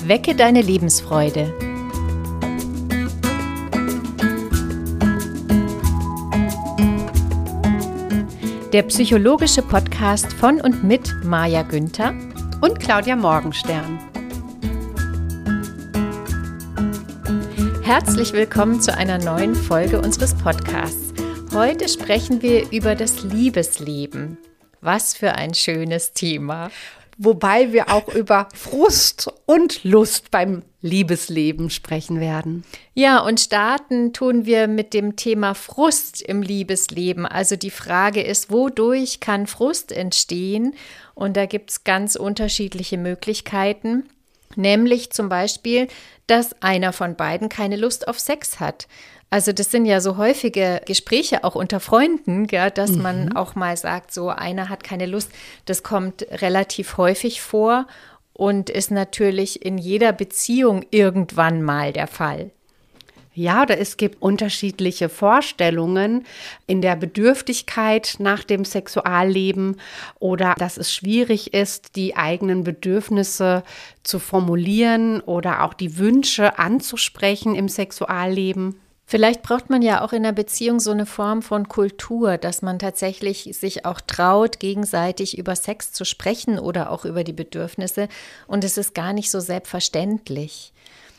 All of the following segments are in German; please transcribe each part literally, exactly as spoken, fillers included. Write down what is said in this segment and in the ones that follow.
Wecke deine Lebensfreude. Der psychologische Podcast von und mit Maja Günther und Claudia Morgenstern. Herzlich willkommen zu einer neuen Folge unseres Podcasts. Heute sprechen wir über das Liebesleben. Was für ein schönes Thema. Wobei wir auch über Frust und Lust beim Liebesleben sprechen werden. Ja, und starten tun wir mit dem Thema Frust im Liebesleben. Also die Frage ist, wodurch kann Frust entstehen? Und da gibt es ganz unterschiedliche Möglichkeiten. Nämlich zum Beispiel, dass einer von beiden keine Lust auf Sex hat. Also das sind ja so häufige Gespräche auch unter Freunden, ja, dass mhm. man auch mal sagt, so einer hat keine Lust. Das kommt relativ häufig vor und ist natürlich in jeder Beziehung irgendwann mal der Fall. Ja, oder es gibt unterschiedliche Vorstellungen in der Bedürftigkeit nach dem Sexualleben oder dass es schwierig ist, die eigenen Bedürfnisse zu formulieren oder auch die Wünsche anzusprechen im Sexualleben. Vielleicht braucht man ja auch in einer Beziehung so eine Form von Kultur, dass man tatsächlich sich auch traut, gegenseitig über Sex zu sprechen oder auch über die Bedürfnisse. Und es ist gar nicht so selbstverständlich.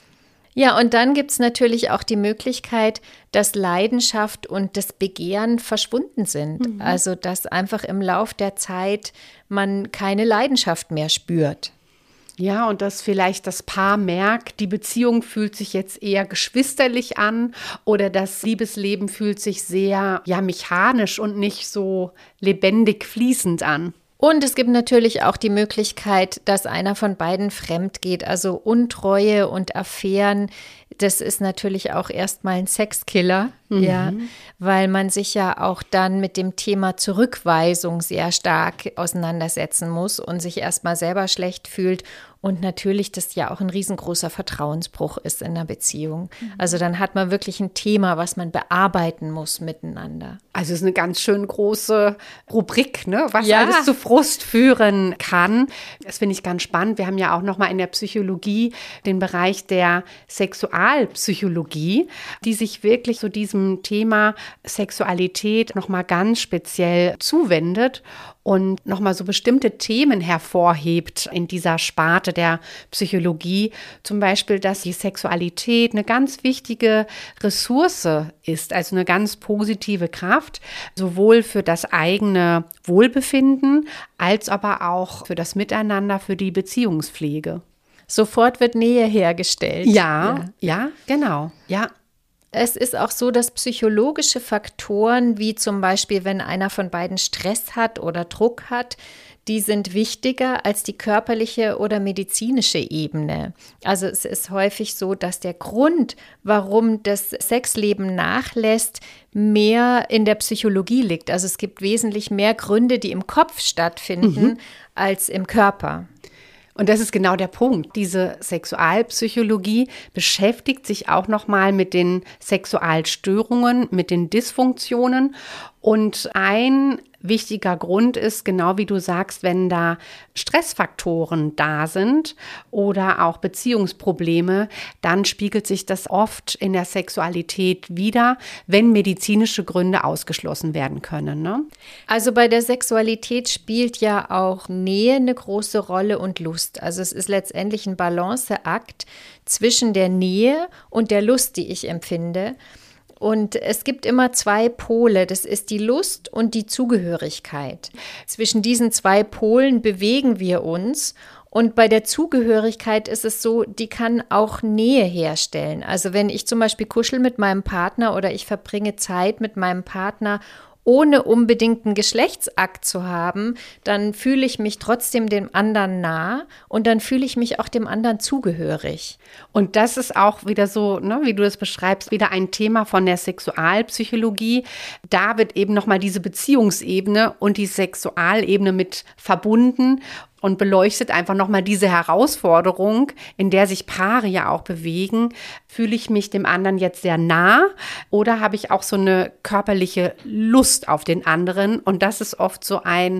Ja, und dann gibt es natürlich auch die Möglichkeit, dass Leidenschaft und das Begehren verschwunden sind. Mhm. Also, dass einfach im Lauf der Zeit man keine Leidenschaft mehr spürt. Ja, und dass vielleicht das Paar merkt, die Beziehung fühlt sich jetzt eher geschwisterlich an oder das Liebesleben fühlt sich sehr ja, mechanisch und nicht so lebendig fließend an. Und es gibt natürlich auch die Möglichkeit, dass einer von beiden fremd geht, also Untreue und Affären. Das ist natürlich auch erstmal ein Sexkiller, mhm. ja, weil man sich ja auch dann mit dem Thema Zurückweisung sehr stark auseinandersetzen muss und sich erstmal selber schlecht fühlt. Und natürlich das ja auch ein riesengroßer Vertrauensbruch ist in einer Beziehung. Mhm. Also dann hat man wirklich ein Thema, was man bearbeiten muss miteinander. Also es ist eine ganz schön große Rubrik, ne, was ja. alles zu Frust führen kann. Das finde ich ganz spannend. Wir haben ja auch noch mal in der Psychologie den Bereich der Sexualpsychologie, die sich wirklich so diesem Thema Sexualität noch mal ganz speziell zuwendet und nochmal so bestimmte Themen hervorhebt in dieser Sparte der Psychologie. Zum Beispiel, dass die Sexualität eine ganz wichtige Ressource ist, also eine ganz positive Kraft, sowohl für das eigene Wohlbefinden als aber auch für das Miteinander, für die Beziehungspflege. Sofort wird Nähe hergestellt. Ja, ja, ja, genau, ja. Es ist auch so, dass psychologische Faktoren, wie zum Beispiel, wenn einer von beiden Stress hat oder Druck hat, die sind wichtiger als die körperliche oder medizinische Ebene. Also es ist häufig so, dass der Grund, warum das Sexleben nachlässt, mehr in der Psychologie liegt. Also es gibt wesentlich mehr Gründe, die im Kopf stattfinden, mhm. als im Körper. Und das ist genau der Punkt. Diese Sexualpsychologie beschäftigt sich auch nochmal mit den Sexualstörungen, mit den Dysfunktionen. Und ein wichtiger Grund ist, genau wie du sagst, wenn da Stressfaktoren da sind oder auch Beziehungsprobleme, dann spiegelt sich das oft in der Sexualität wider, wenn medizinische Gründe ausgeschlossen werden können, ne? Also bei der Sexualität spielt ja auch Nähe eine große Rolle und Lust. Also es ist letztendlich ein Balanceakt zwischen der Nähe und der Lust, die ich empfinde. Und es gibt immer zwei Pole, das ist die Lust und die Zugehörigkeit. Zwischen diesen zwei Polen bewegen wir uns und bei der Zugehörigkeit ist es so, die kann auch Nähe herstellen. Also wenn ich zum Beispiel kuschel mit meinem Partner oder ich verbringe Zeit mit meinem Partner, ohne unbedingt einen Geschlechtsakt zu haben, dann fühle ich mich trotzdem dem anderen nah und dann fühle ich mich auch dem anderen zugehörig. Und das ist auch wieder so, ne, wie du das beschreibst, wieder ein Thema von der Sexualpsychologie. Da wird eben nochmal diese Beziehungsebene und die Sexualebene mit verbunden und beleuchtet einfach nochmal diese Herausforderung, in der sich Paare ja auch bewegen. Fühle ich mich dem anderen jetzt sehr nah oder habe ich auch so eine körperliche Lust auf den anderen? Und das ist oft so ein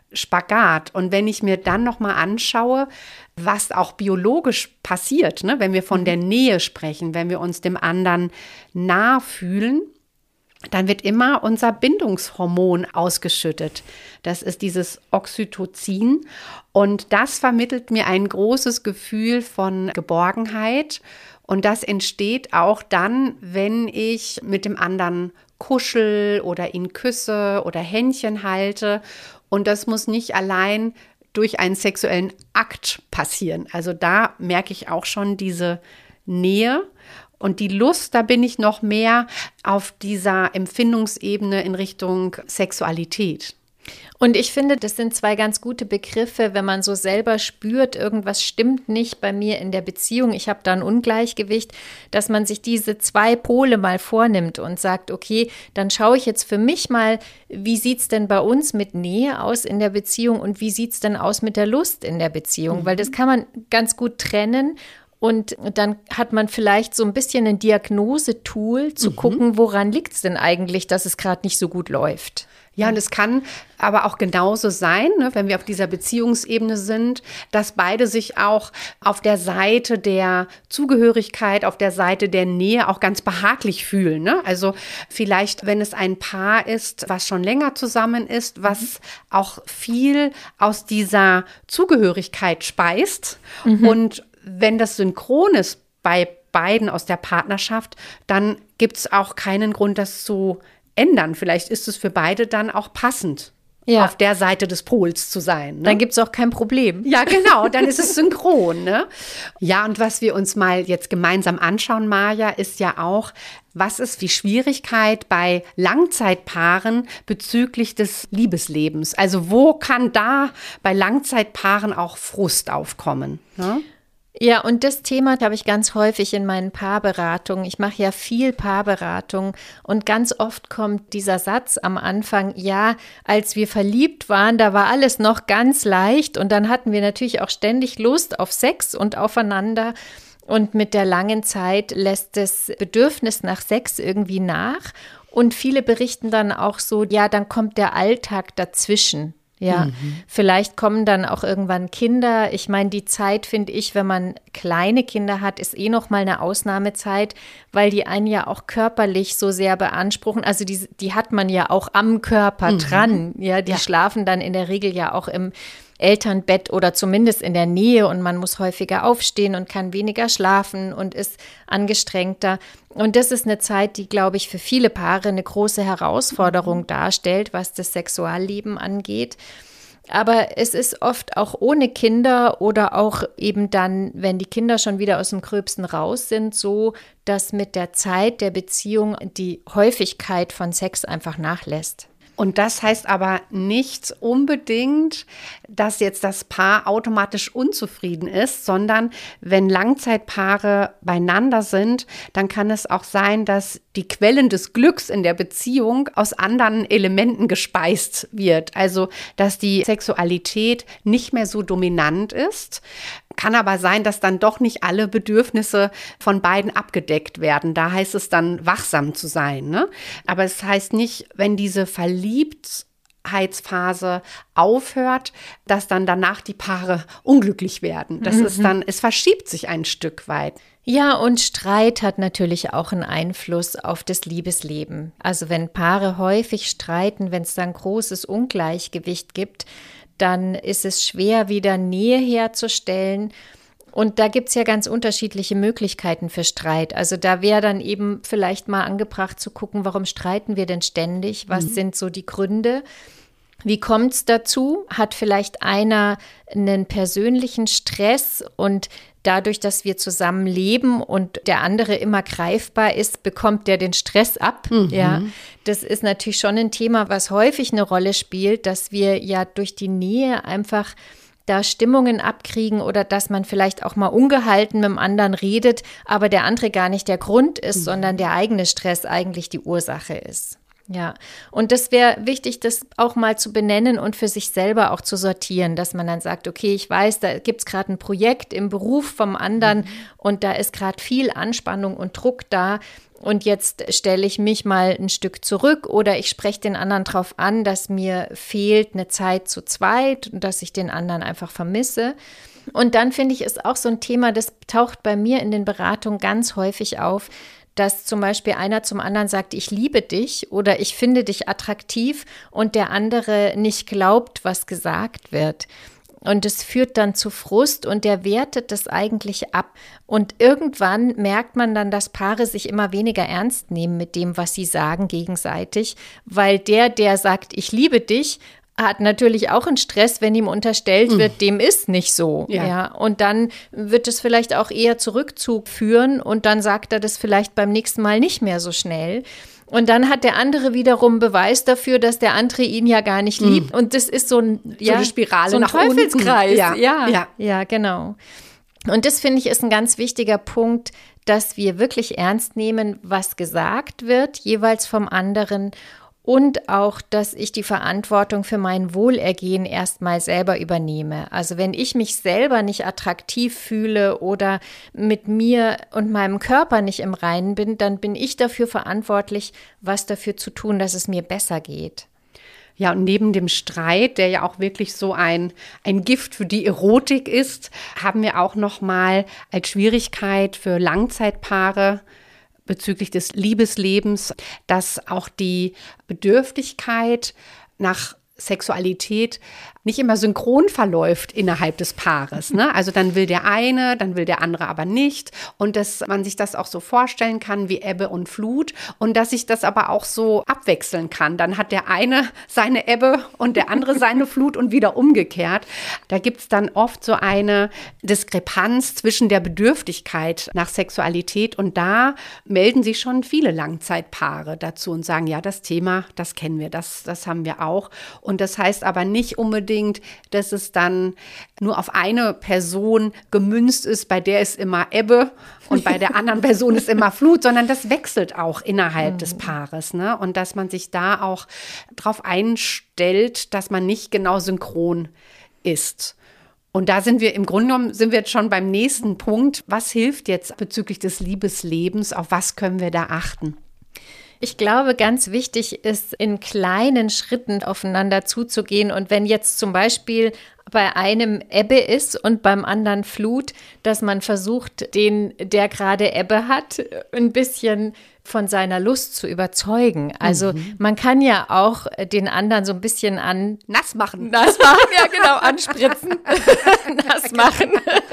Spagat. Und wenn ich mir dann nochmal anschaue, was auch biologisch passiert, ne, wenn wir von der Nähe sprechen, wenn wir uns dem anderen nah fühlen, dann wird immer unser Bindungshormon ausgeschüttet. Das ist dieses Oxytocin. Und das vermittelt mir ein großes Gefühl von Geborgenheit. Und das entsteht auch dann, wenn ich mit dem anderen kuschel oder ihn küsse oder Händchen halte. Und das muss nicht allein durch einen sexuellen Akt passieren. Also da merke ich auch schon diese Nähe. Und die Lust, da bin ich noch mehr auf dieser Empfindungsebene in Richtung Sexualität. Und ich finde, das sind zwei ganz gute Begriffe, wenn man so selber spürt, irgendwas stimmt nicht bei mir in der Beziehung, ich habe da ein Ungleichgewicht, dass man sich diese zwei Pole mal vornimmt und sagt, okay, dann schaue ich jetzt für mich mal, wie sieht es denn bei uns mit Nähe aus in der Beziehung und wie sieht es denn aus mit der Lust in der Beziehung, mhm. weil das kann man ganz gut trennen. Und dann hat man vielleicht so ein bisschen ein Diagnosetool, zu mhm. gucken, woran liegt es denn eigentlich, dass es gerade nicht so gut läuft. Ja, und es kann aber auch genauso sein, ne, wenn wir auf dieser Beziehungsebene sind, dass beide sich auch auf der Seite der Zugehörigkeit, auf der Seite der Nähe auch ganz behaglich fühlen. Ne? Also vielleicht, wenn es ein Paar ist, was schon länger zusammen ist, was auch viel aus dieser Zugehörigkeit speist mhm. und wenn das synchron ist bei beiden aus der Partnerschaft, dann gibt es auch keinen Grund, das zu ändern. Vielleicht ist es für beide dann auch passend, ja. auf der Seite des Pols zu sein. Ne? Dann gibt es auch kein Problem. Ja, genau, dann ist es synchron. Ne? Ja, und was wir uns mal jetzt gemeinsam anschauen, Maja, ist ja auch, was ist die Schwierigkeit bei Langzeitpaaren bezüglich des Liebeslebens? Also wo kann da bei Langzeitpaaren auch Frust aufkommen? Ne? Ja, und das Thema habe ich ganz häufig in meinen Paarberatungen. Ich mache ja viel Paarberatung und ganz oft kommt dieser Satz am Anfang, ja, als wir verliebt waren, da war alles noch ganz leicht und dann hatten wir natürlich auch ständig Lust auf Sex und aufeinander. Und mit der langen Zeit lässt das Bedürfnis nach Sex irgendwie nach. Und viele berichten dann auch so, ja, dann kommt der Alltag dazwischen. Ja, mhm. vielleicht kommen dann auch irgendwann Kinder. Ich meine, die Zeit, finde ich, wenn man kleine Kinder hat, ist eh noch mal eine Ausnahmezeit, weil die einen ja auch körperlich so sehr beanspruchen. Also die, die hat man ja auch am Körper mhm. dran. Ja, die ja. schlafen dann in der Regel ja auch im Elternbett oder zumindest in der Nähe und man muss häufiger aufstehen und kann weniger schlafen und ist angestrengter. Und das ist eine Zeit, die, glaube ich, für viele Paare eine große Herausforderung darstellt, was das Sexualleben angeht. Aber es ist oft auch ohne Kinder oder auch eben dann, wenn die Kinder schon wieder aus dem Gröbsten raus sind, so, dass mit der Zeit der Beziehung die Häufigkeit von Sex einfach nachlässt. Und das heißt aber nicht unbedingt, dass jetzt das Paar automatisch unzufrieden ist, sondern wenn Langzeitpaare beieinander sind, dann kann es auch sein, dass die Quellen des Glücks in der Beziehung aus anderen Elementen gespeist wird. Also, dass die Sexualität nicht mehr so dominant ist. Kann aber sein, dass dann doch nicht alle Bedürfnisse von beiden abgedeckt werden. Da heißt es dann, wachsam zu sein. Ne? Aber es heißt nicht, wenn diese Verliebtheitsphase aufhört, dass dann danach die Paare unglücklich werden. Das mhm. ist dann, es verschiebt sich ein Stück weit. Ja, und Streit hat natürlich auch einen Einfluss auf das Liebesleben. Also wenn Paare häufig streiten, wenn es dann großes Ungleichgewicht gibt, dann ist es schwer, wieder Nähe herzustellen. Und da gibt es ja ganz unterschiedliche Möglichkeiten für Streit. Also da wäre dann eben vielleicht mal angebracht zu gucken, warum streiten wir denn ständig? Was mhm. sind so die Gründe? Wie kommt es dazu? Hat vielleicht einer einen persönlichen Stress und dadurch, dass wir zusammen leben und der andere immer greifbar ist, bekommt der den Stress ab? Mhm. Ja, das ist natürlich schon ein Thema, was häufig eine Rolle spielt, dass wir ja durch die Nähe einfach da Stimmungen abkriegen oder dass man vielleicht auch mal ungehalten mit dem anderen redet, aber der andere gar nicht der Grund ist, mhm. sondern der eigene Stress eigentlich die Ursache ist. Ja, und das wäre wichtig, das auch mal zu benennen und für sich selber auch zu sortieren, dass man dann sagt, okay, ich weiß, da gibt es gerade ein Projekt im Beruf vom anderen mhm. und da ist gerade viel Anspannung und Druck da und jetzt stelle ich mich mal ein Stück zurück oder ich spreche den anderen drauf an, dass mir fehlt eine Zeit zu zweit und dass ich den anderen einfach vermisse. Und dann finde ich, ist auch so ein Thema, das taucht bei mir in den Beratungen ganz häufig auf, dass zum Beispiel einer zum anderen sagt, ich liebe dich oder ich finde dich attraktiv und der andere nicht glaubt, was gesagt wird. Und es führt dann zu Frust und der wertet das eigentlich ab. Und irgendwann merkt man dann, dass Paare sich immer weniger ernst nehmen mit dem, was sie sagen gegenseitig, weil der, der sagt, ich liebe dich, hat natürlich auch einen Stress, wenn ihm unterstellt wird, mm. dem ist nicht so. Ja. Ja. Und dann wird es vielleicht auch eher zu Rückzug führen und dann sagt er das vielleicht beim nächsten Mal nicht mehr so schnell. Und dann hat der andere wiederum Beweis dafür, dass der andere ihn ja gar nicht mm. liebt. Und das ist so, ein, ja, so eine Spirale so ein nach Teufelskreis. Ja. Ja. Ja. ja, genau. Und das, finde ich, ist ein ganz wichtiger Punkt, dass wir wirklich ernst nehmen, was gesagt wird, jeweils vom anderen. Und auch, dass ich die Verantwortung für mein Wohlergehen erstmal selber übernehme. Also wenn ich mich selber nicht attraktiv fühle oder mit mir und meinem Körper nicht im Reinen bin, dann bin ich dafür verantwortlich, was dafür zu tun, dass es mir besser geht. Ja, und neben dem Streit, der ja auch wirklich so ein, ein Gift für die Erotik ist, haben wir auch noch mal als Schwierigkeit für Langzeitpaare bezüglich des Liebeslebens, dass auch die Bedürftigkeit nach Sexualität nicht immer synchron verläuft innerhalb des Paares. Ne? Also dann will der eine, dann will der andere aber nicht. Und dass man sich das auch so vorstellen kann wie Ebbe und Flut und dass sich das aber auch so abwechseln kann. Dann hat der eine seine Ebbe und der andere seine Flut und wieder umgekehrt. Da gibt es dann oft so eine Diskrepanz zwischen der Bedürftigkeit nach Sexualität und da melden sich schon viele Langzeitpaare dazu und sagen, ja, das Thema, das kennen wir, das, das haben wir auch. Und das heißt aber nicht unbedingt, dass es dann nur auf eine Person gemünzt ist, bei der ist immer Ebbe und bei der anderen Person ist immer Flut, sondern das wechselt auch innerhalb mhm. des Paares. Ne? Und dass man sich da auch drauf einstellt, dass man nicht genau synchron ist. Und da sind wir im Grunde genommen, sind wir jetzt schon beim nächsten Punkt. Was hilft jetzt bezüglich des Liebeslebens? Auf was können wir da achten? Ich glaube, ganz wichtig ist, in kleinen Schritten aufeinander zuzugehen. Und wenn jetzt zum Beispiel bei einem Ebbe ist und beim anderen Flut, dass man versucht, den, der gerade Ebbe hat, ein bisschen von seiner Lust zu überzeugen. Also mhm. man kann ja auch den anderen so ein bisschen an nass machen. Nass machen, ja genau, anspritzen. Nass machen.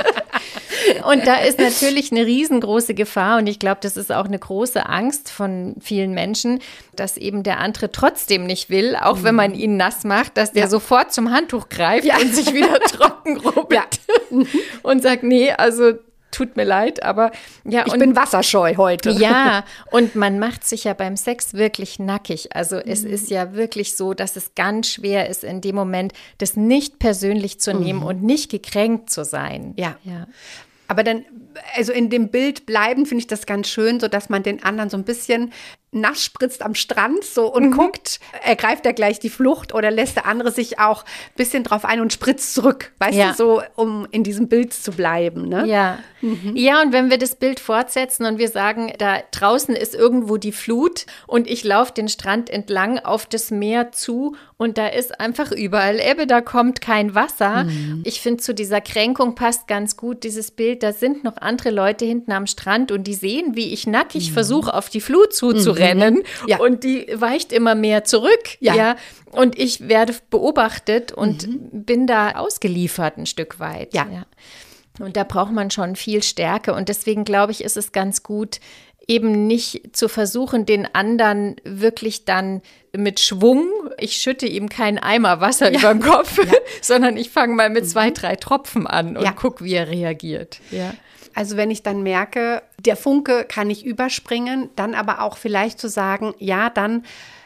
Und da ist natürlich eine riesengroße Gefahr und ich glaube, das ist auch eine große Angst von vielen Menschen, dass eben der andere trotzdem nicht will, auch mhm. wenn man ihn nass macht, dass der ja. sofort zum Handtuch greift ja. und sich wieder trocken rubbelt ja. und sagt, nee, also tut mir leid, aber ja. Ich und, bin wasserscheu heute. Ja, und man macht sich ja beim Sex wirklich nackig. Also mhm. es ist ja wirklich so, dass es ganz schwer ist, in dem Moment das nicht persönlich zu nehmen mhm. und nicht gekränkt zu sein. Ja. ja. Aber dann, also in dem Bild bleiben, finde ich das ganz schön, so dass man den anderen so ein bisschen nass spritzt am Strand so und mhm. guckt, ergreift er gleich die Flucht oder lässt der andere sich auch ein bisschen drauf ein und spritzt zurück, weißt ja. du, so, um in diesem Bild zu bleiben. Ne? Ja. Mhm. Ja, und wenn wir das Bild fortsetzen und wir sagen, da draußen ist irgendwo die Flut und ich laufe den Strand entlang auf das Meer zu und da ist einfach überall Ebbe, da kommt kein Wasser. Mhm. Ich finde, zu dieser Kränkung passt ganz gut dieses Bild, da sind noch andere Leute hinten am Strand und die sehen, wie ich nackig mhm. versuche, auf die Flut zuzurennen. Rennen ja. und die weicht immer mehr zurück. Ja. ja. Und ich werde beobachtet und mhm. bin da ausgeliefert ein Stück weit. Ja. ja. Und da braucht man schon viel Stärke. Und deswegen glaube ich, ist es ganz gut, eben nicht zu versuchen, den anderen wirklich dann mit Schwung, ich schütte ihm keinen Eimer Wasser ja. über den Kopf, ja. sondern ich fange mal mit zwei, drei Tropfen an und ja. gucke, wie er reagiert. Ja. Also wenn ich dann merke, der Funke kann ich überspringen, dann aber auch vielleicht zu sagen, ja, dann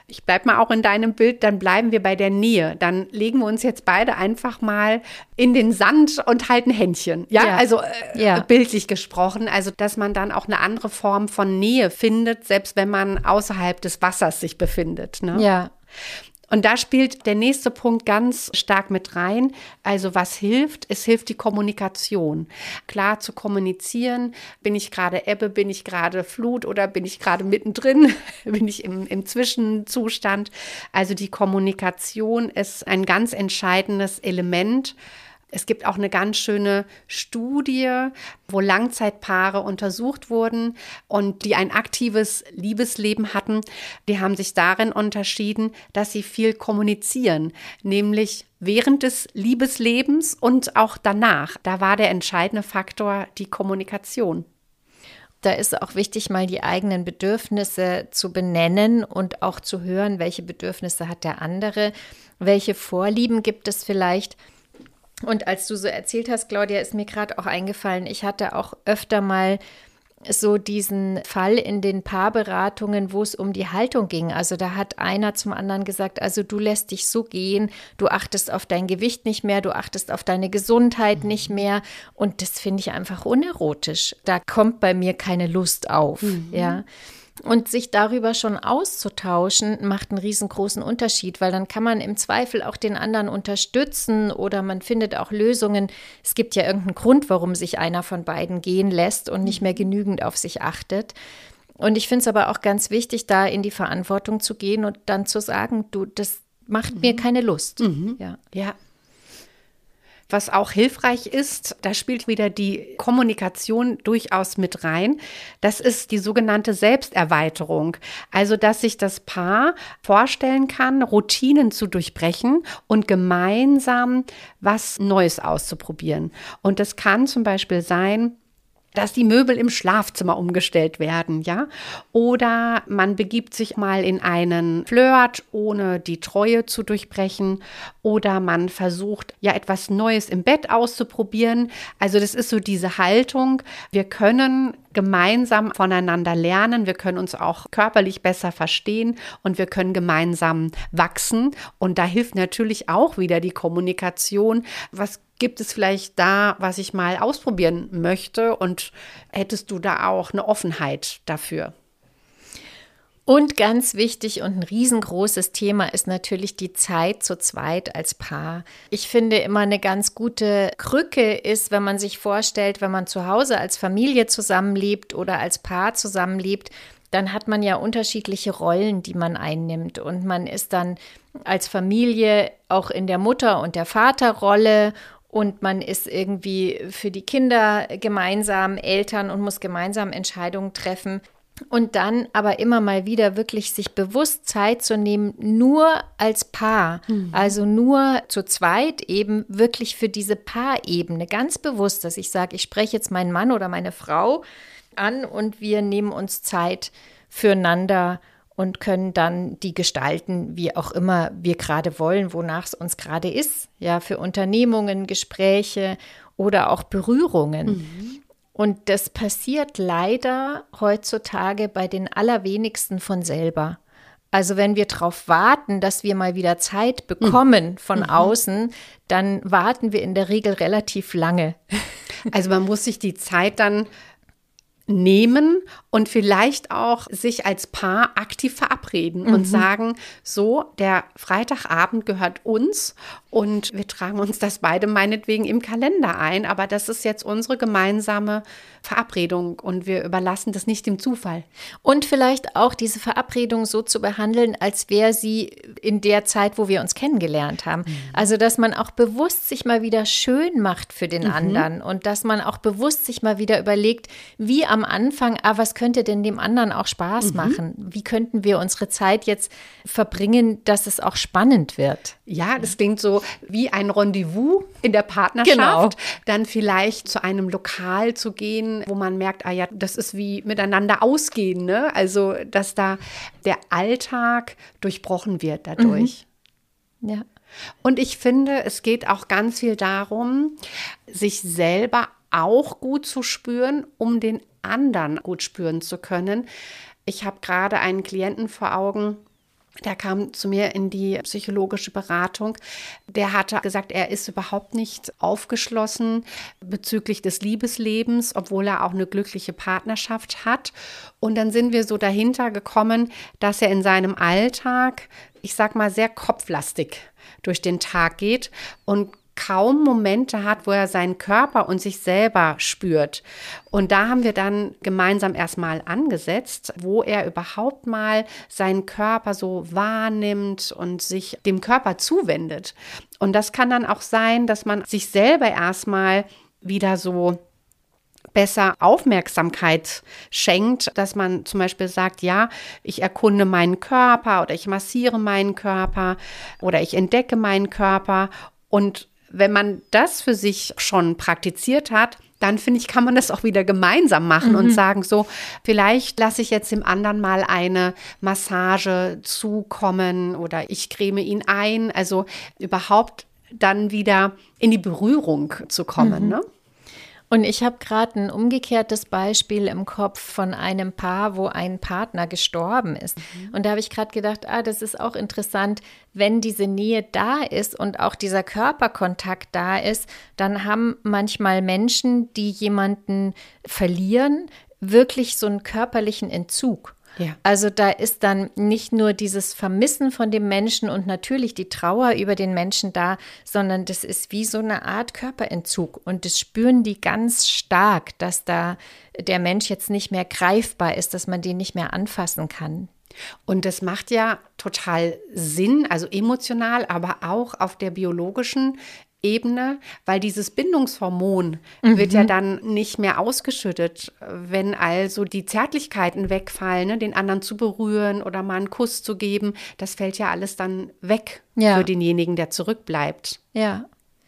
Ich bleibe mal auch in deinem Bild, dann bleiben wir bei der Nähe. Dann legen wir uns jetzt beide einfach mal in den Sand und halten Händchen. Ja, ja. also äh, ja. bildlich gesprochen. Also, dass man dann auch eine andere Form von Nähe findet, selbst wenn man außerhalb des Wassers sich befindet. Ne? Ja. Und da spielt der nächste Punkt ganz stark mit rein. Also was hilft? Es hilft die Kommunikation. Klar zu kommunizieren. Bin ich gerade Ebbe, bin ich gerade Flut oder bin ich gerade mittendrin? Bin ich im, im Zwischenzustand? Also die Kommunikation ist ein ganz entscheidendes Element. Es gibt auch eine ganz schöne Studie, wo Langzeitpaare untersucht wurden und die ein aktives Liebesleben hatten. Die haben sich darin unterschieden, dass sie viel kommunizieren, nämlich während des Liebeslebens und auch danach. Da war der entscheidende Faktor die Kommunikation. Da ist auch wichtig, mal die eigenen Bedürfnisse zu benennen und auch zu hören, welche Bedürfnisse hat der andere, welche Vorlieben gibt es vielleicht. Und als du so erzählt hast, Claudia, ist mir gerade auch eingefallen, ich hatte auch öfter mal so diesen Fall in den Paarberatungen, wo es um die Haltung ging. Also da hat einer zum anderen gesagt, also du lässt dich so gehen, du achtest auf dein Gewicht nicht mehr, du achtest auf deine Gesundheit nicht mehr. Und das finde ich einfach unerotisch. Da kommt bei mir keine Lust auf, mhm. ja. Und sich darüber schon auszutauschen, macht einen riesengroßen Unterschied, weil dann kann man im Zweifel auch den anderen unterstützen oder man findet auch Lösungen. Es gibt ja irgendeinen Grund, warum sich einer von beiden gehen lässt und nicht mehr genügend auf sich achtet. Und ich finde es aber auch ganz wichtig, da in die Verantwortung zu gehen und dann zu sagen, du, das macht mhm. mir keine Lust. Mhm. Ja. ja. Was auch hilfreich ist, da spielt wieder die Kommunikation durchaus mit rein. Das ist die sogenannte Selbsterweiterung. Also, dass sich das Paar vorstellen kann, Routinen zu durchbrechen und gemeinsam was Neues auszuprobieren. Und das kann zum Beispiel sein, dass die Möbel im Schlafzimmer umgestellt werden, ja? Oder man begibt sich mal in einen Flirt, ohne die Treue zu durchbrechen. Oder man versucht, ja, etwas Neues im Bett auszuprobieren. Also das ist so diese Haltung. Wir können gemeinsam voneinander lernen. Wir können uns auch körperlich besser verstehen und wir können gemeinsam wachsen. Und da hilft natürlich auch wieder die Kommunikation. Was gibt es vielleicht da, was ich mal ausprobieren möchte? Und hättest du da auch eine Offenheit dafür? Und ganz wichtig und ein riesengroßes Thema ist natürlich die Zeit zu zweit als Paar. Ich finde immer eine ganz gute Krücke ist, wenn man sich vorstellt, wenn man zu Hause als Familie zusammenlebt oder als Paar zusammenlebt, dann hat man ja unterschiedliche Rollen, die man einnimmt. Und man ist dann als Familie auch in der Mutter- und der Vaterrolle. Und man ist irgendwie für die Kinder gemeinsam Eltern und muss gemeinsam Entscheidungen treffen. Und dann aber immer mal wieder wirklich sich bewusst Zeit zu nehmen, nur als Paar, mhm. also nur zu zweit eben wirklich für diese Paarebene, ganz bewusst, dass ich sage, ich spreche jetzt meinen Mann oder meine Frau an und wir nehmen uns Zeit füreinander und können dann die gestalten, wie auch immer wir gerade wollen, wonach es uns gerade ist, ja, für Unternehmungen, Gespräche oder auch Berührungen. Mhm. Und das passiert leider heutzutage bei den allerwenigsten von selber. Also wenn wir darauf warten, dass wir mal wieder Zeit bekommen von mhm. außen, dann warten wir in der Regel relativ lange. Also man muss sich die Zeit dann nehmen und vielleicht auch sich als Paar aktiv verabreden mhm. und sagen, so, der Freitagabend gehört uns und wir tragen uns das beide meinetwegen im Kalender ein, aber das ist jetzt unsere gemeinsame Verabredung und wir überlassen das nicht dem Zufall. Und vielleicht auch diese Verabredung so zu behandeln, als wäre sie in der Zeit, wo wir uns kennengelernt haben. Mhm. Also, dass man auch bewusst sich mal wieder schön macht für den mhm. anderen und dass man auch bewusst sich mal wieder überlegt, wie am Anfang, ah, was könnte denn dem anderen auch Spaß mhm. machen? Wie könnten wir unsere Zeit jetzt verbringen, dass es auch spannend wird? Ja, das klingt so wie ein Rendezvous in der Partnerschaft. Genau. Dann vielleicht zu einem Lokal zu gehen, wo man merkt, ah ja, das ist wie miteinander ausgehen, ne? Also, dass da der Alltag durchbrochen wird dadurch. Mhm. Ja. Und ich finde, es geht auch ganz viel darum, sich selber auch gut zu spüren, um den anderen gut spüren zu können. Ich habe gerade einen Klienten vor Augen, Der kam zu mir in die psychologische Beratung. Der hatte gesagt, er ist überhaupt nicht aufgeschlossen bezüglich des Liebeslebens, obwohl er auch eine glückliche Partnerschaft hat. Und dann sind wir so dahinter gekommen, dass er in seinem Alltag, ich sag mal, sehr kopflastig durch den Tag geht und kaum Momente hat, wo er seinen Körper und sich selber spürt. Und da haben wir dann gemeinsam erstmal angesetzt, wo er überhaupt mal seinen Körper so wahrnimmt und sich dem Körper zuwendet. Und das kann dann auch sein, dass man sich selber erstmal wieder so besser Aufmerksamkeit schenkt, dass man zum Beispiel sagt, ja, ich erkunde meinen Körper oder ich massiere meinen Körper oder ich entdecke meinen Körper. Und wenn man das für sich schon praktiziert hat, dann finde ich, kann man das auch wieder gemeinsam machen mhm. und sagen so, vielleicht lasse ich jetzt dem anderen mal eine Massage zukommen oder ich creme ihn ein. Also überhaupt dann wieder in die Berührung zu kommen, mhm. ne? Und ich habe gerade ein umgekehrtes Beispiel im Kopf von einem Paar, wo ein Partner gestorben ist. Mhm. Und da habe ich gerade gedacht, ah, das ist auch interessant, wenn diese Nähe da ist und auch dieser Körperkontakt da ist, dann haben manchmal Menschen, die jemanden verlieren, wirklich so einen körperlichen Entzug. Ja. Also da ist dann nicht nur dieses Vermissen von dem Menschen und natürlich die Trauer über den Menschen da, sondern das ist wie so eine Art Körperentzug. Und das spüren die ganz stark, dass da der Mensch jetzt nicht mehr greifbar ist, dass man den nicht mehr anfassen kann. Und das macht ja total Sinn, also emotional, aber auch auf der biologischen Ebene, weil dieses Bindungshormon mhm. wird ja dann nicht mehr ausgeschüttet, wenn also die Zärtlichkeiten wegfallen, ne, den anderen zu berühren oder mal einen Kuss zu geben, das fällt ja alles dann weg ja. für denjenigen, der zurückbleibt. Ja.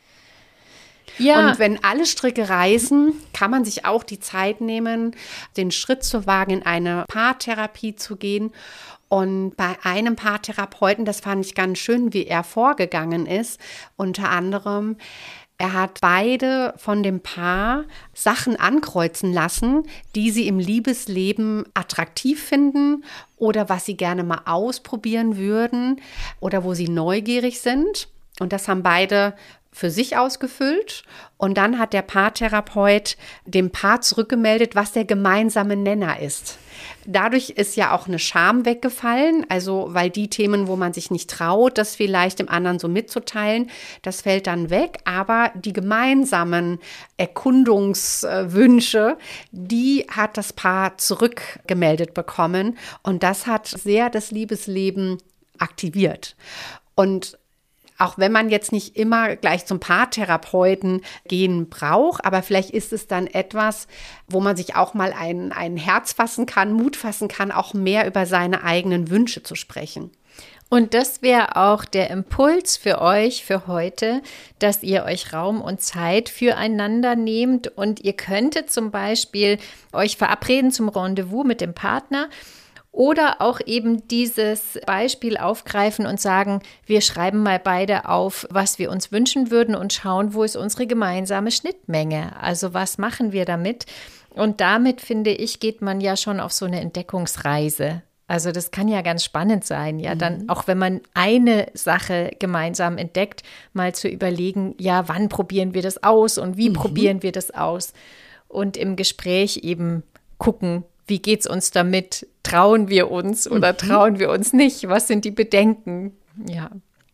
Ja. Und wenn alle Stricke reißen, kann man sich auch die Zeit nehmen, den Schritt zu wagen, in eine Paartherapie zu gehen. Und bei einem Paartherapeuten, das fand ich ganz schön, wie er vorgegangen ist. Unter anderem, er hat beide von dem Paar Sachen ankreuzen lassen, die sie im Liebesleben attraktiv finden oder was sie gerne mal ausprobieren würden oder wo sie neugierig sind. Und das haben beide für sich ausgefüllt. Und dann hat der Paartherapeut dem Paar zurückgemeldet, was der gemeinsame Nenner ist. Dadurch ist ja auch eine Scham weggefallen, also weil die Themen, wo man sich nicht traut, das vielleicht dem anderen so mitzuteilen, das fällt dann weg. Aber die gemeinsamen Erkundungswünsche, die hat das Paar zurückgemeldet bekommen. Und das hat sehr das Liebesleben aktiviert. Und auch wenn man jetzt nicht immer gleich zum Paartherapeuten gehen braucht, aber vielleicht ist es dann etwas, wo man sich auch mal ein, ein Herz fassen kann, Mut fassen kann, auch mehr über seine eigenen Wünsche zu sprechen. Und das wäre auch der Impuls für euch für heute, dass ihr euch Raum und Zeit füreinander nehmt und ihr könntet zum Beispiel euch verabreden zum Rendezvous mit dem Partner. Oder auch eben dieses Beispiel aufgreifen und sagen, wir schreiben mal beide auf, was wir uns wünschen würden und schauen, wo ist unsere gemeinsame Schnittmenge. Also was machen wir damit? Und damit, finde ich, geht man ja schon auf so eine Entdeckungsreise. Also das kann ja ganz spannend sein, ja, dann auch wenn man eine Sache gemeinsam entdeckt, mal zu überlegen, ja, wann probieren wir das aus und wie mhm. probieren wir das aus? Und im Gespräch eben gucken, wie geht's uns damit? Trauen wir uns oder trauen wir uns nicht? Was sind die Bedenken? Ja.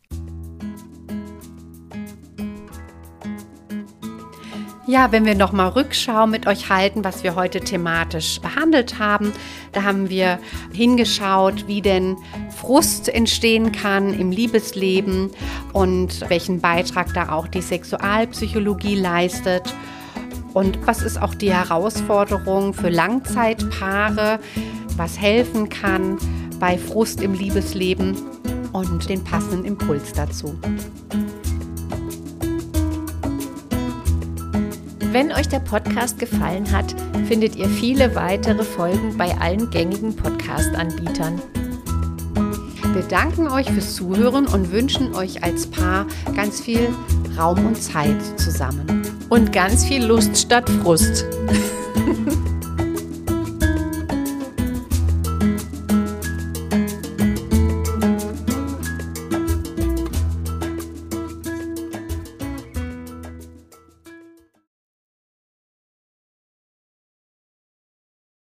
Ja, wenn wir nochmal Rückschau mit euch halten, was wir heute thematisch behandelt haben, da haben wir hingeschaut, wie denn Frust entstehen kann im Liebesleben und welchen Beitrag da auch die Sexualpsychologie leistet. Und was ist auch die Herausforderung für Langzeitpaare, was helfen kann bei Frust im Liebesleben und den passenden Impuls dazu. Wenn euch der Podcast gefallen hat, findet ihr viele weitere Folgen bei allen gängigen Podcast-Anbietern. Wir danken euch fürs Zuhören und wünschen euch als Paar ganz viel Raum und Zeit zusammen. Und ganz viel Lust statt Frust.